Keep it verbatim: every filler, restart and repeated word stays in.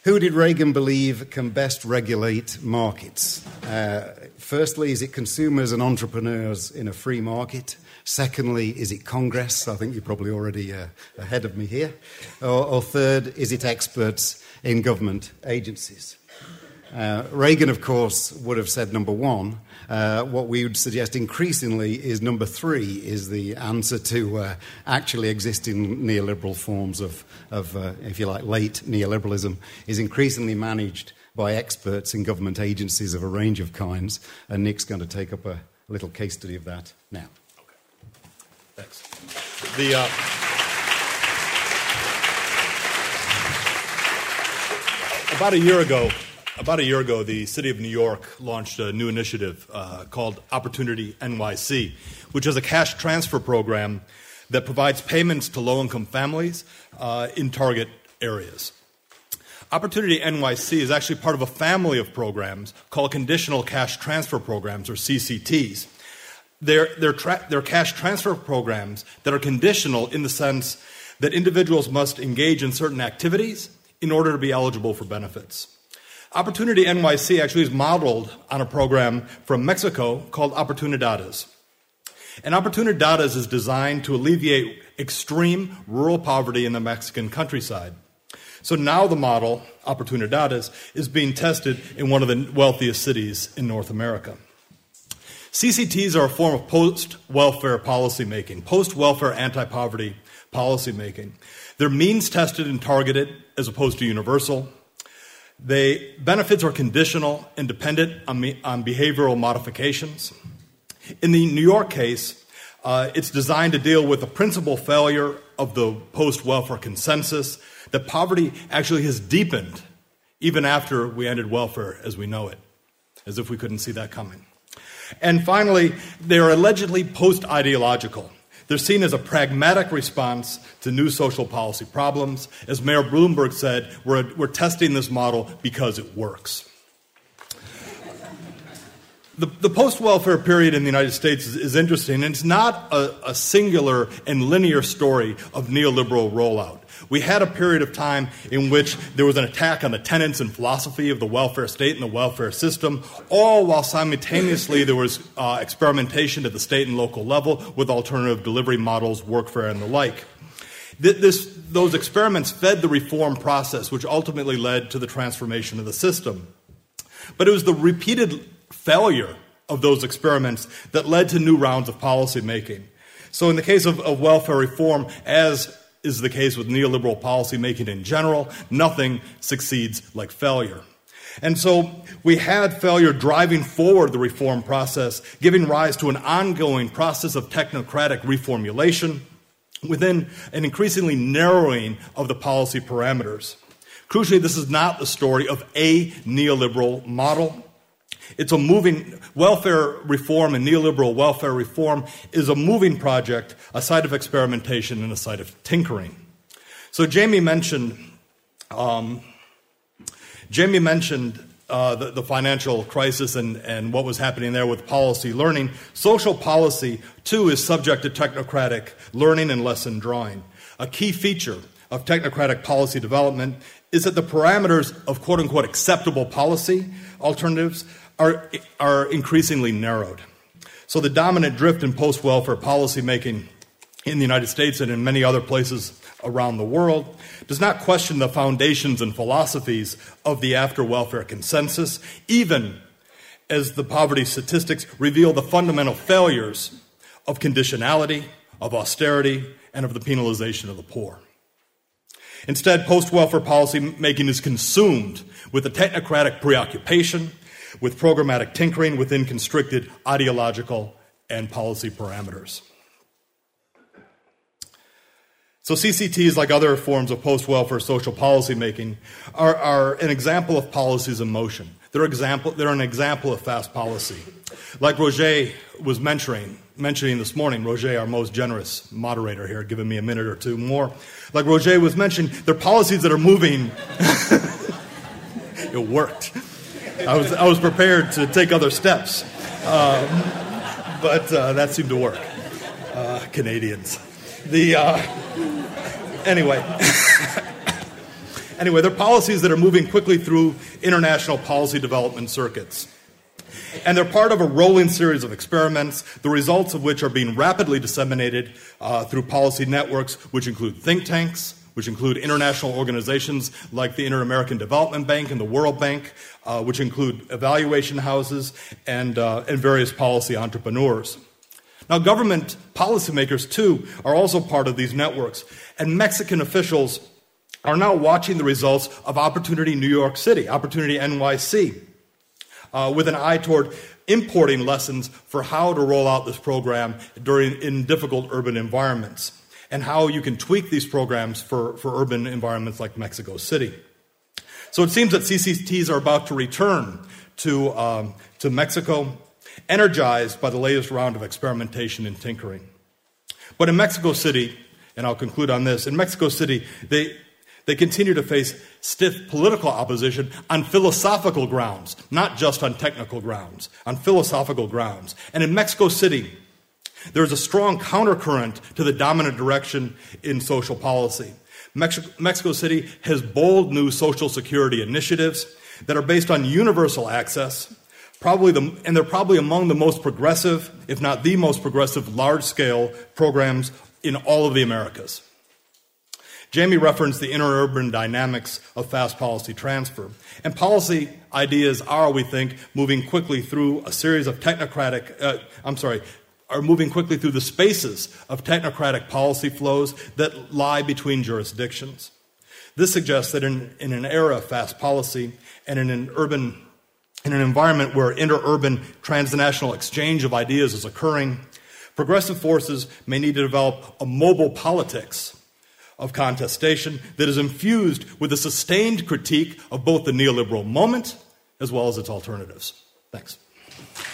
Who did Reagan believe can best regulate markets? Uh, firstly, is it consumers and entrepreneurs in a free market? Secondly, is it Congress? I think you're probably already uh, ahead of me here. Or, or third, is it experts in government agencies? Uh, Reagan, of course, would have said number one. Uh, what we would suggest increasingly is number three is the answer to uh, actually existing neoliberal forms of, of uh, if you like, late neoliberalism, is increasingly managed by experts in government agencies of a range of kinds. And Nick's going to take up a little case study of that now. Okay. Thanks. The, uh, about a year ago, About a year ago, the City of New York launched a new initiative uh, called Opportunity N Y C, which is a cash transfer program that provides payments to low-income families uh, in target areas. Opportunity N Y C is actually part of a family of programs called Conditional Cash Transfer Programs, or C C Ts. They're, they're, tra- they're cash transfer programs that are conditional in the sense that individuals must engage in certain activities in order to be eligible for benefits. Opportunity N Y C actually is modeled on a program from Mexico called Oportunidades. And Oportunidades is designed to alleviate extreme rural poverty in the Mexican countryside. So now the model, Oportunidades, is being tested in one of the wealthiest cities in North America. C C Ts are a form of post-welfare policymaking, post-welfare anti-poverty policymaking. They're means-tested and targeted as opposed to universal. The benefits are conditional and dependent on, me, on behavioral modifications. In the New York case, uh, it's designed to deal with the principal failure of the post-welfare consensus that poverty actually has deepened even after we ended welfare as we know it, as if we couldn't see that coming. And finally, they are allegedly post-ideological. They're seen as a pragmatic response to new social policy problems. As Mayor Bloomberg said, we're, we're testing this model because it works. The, the post-welfare period in the United States is, is interesting, and it's not a, a singular and linear story of neoliberal rollout. We had a period of time in which there was an attack on the tenets and philosophy of the welfare state and the welfare system, all while simultaneously there was uh, experimentation at the state and local level with alternative delivery models, workfare, and the like. This, those experiments fed the reform process, which ultimately led to the transformation of the system. But it was the repeated failure of those experiments that led to new rounds of policy making. So in the case of, of welfare reform, as is the case with neoliberal policy making in general, nothing succeeds like failure. And so we had failure driving forward the reform process, giving rise to an ongoing process of technocratic reformulation within an increasingly narrowing of the policy parameters. Crucially, this is not the story of a neoliberal model. It's a moving, welfare reform and neoliberal welfare reform is a moving project, a site of experimentation and a site of tinkering. So Jamie mentioned, um, Jamie mentioned uh, the, the financial crisis and, and what was happening there with policy learning. Social policy, too, is subject to technocratic learning and lesson drawing. A key feature of technocratic policy development is that the parameters of quote-unquote acceptable policy alternatives are, are increasingly narrowed. So the dominant drift in post-welfare policymaking in the United States and in many other places around the world does not question the foundations and philosophies of the after-welfare consensus, even as the poverty statistics reveal the fundamental failures of conditionality, of austerity, and of the penalization of the poor. Instead, post-welfare policy making is consumed with a technocratic preoccupation, with programmatic tinkering within constricted ideological and policy parameters. So C C Ts, like other forms of post-welfare social policy making, are, are an example of policies in motion. They're, example, they're an example of fast policy. Like Roger was mentioning, mentioning this morning, Roger, our most generous moderator here, giving me a minute or two more. Like Roger was mentioning, they're policies that are moving. It worked. I was I was prepared to take other steps, um, but uh, that seemed to work. Uh, Canadians. The uh, anyway, Anyway, they're policies that are moving quickly through international policy development circuits. And they're part of a rolling series of experiments, the results of which are being rapidly disseminated uh, through policy networks, which include think tanks, which include international organizations like the Inter-American Development Bank and the World Bank, uh, which include evaluation houses and, uh, and various policy entrepreneurs. Now, government policymakers, too, are also part of these networks, and Mexican officials are now watching the results of Opportunity New York City, Opportunity N Y C, uh, with an eye toward importing lessons for how to roll out this program during in difficult urban environments, and how you can tweak these programs for, for urban environments like Mexico City. So it seems that C C Ts are about to return to, um, to Mexico, energized by the latest round of experimentation and tinkering. But in Mexico City, and I'll conclude on this, in Mexico City, they, they continue to face stiff political opposition on philosophical grounds, not just on technical grounds, on philosophical grounds. And in Mexico City, there's a strong countercurrent to the dominant direction in social policy. Mexico, Mexico City has bold new social security initiatives that are based on universal access, probably the, and they're probably among the most progressive, if not the most progressive, large-scale programs in all of the Americas. Jamie referenced the interurban dynamics of fast policy transfer. And policy ideas are, we think, moving quickly through a series of technocratic, uh, I'm sorry, are moving quickly through the spaces of technocratic policy flows that lie between jurisdictions. This suggests that in, in an era of fast policy and in an urban, in an environment where interurban transnational exchange of ideas is occurring, progressive forces may need to develop a mobile politics of contestation that is infused with a sustained critique of both the neoliberal moment as well as its alternatives. Thanks.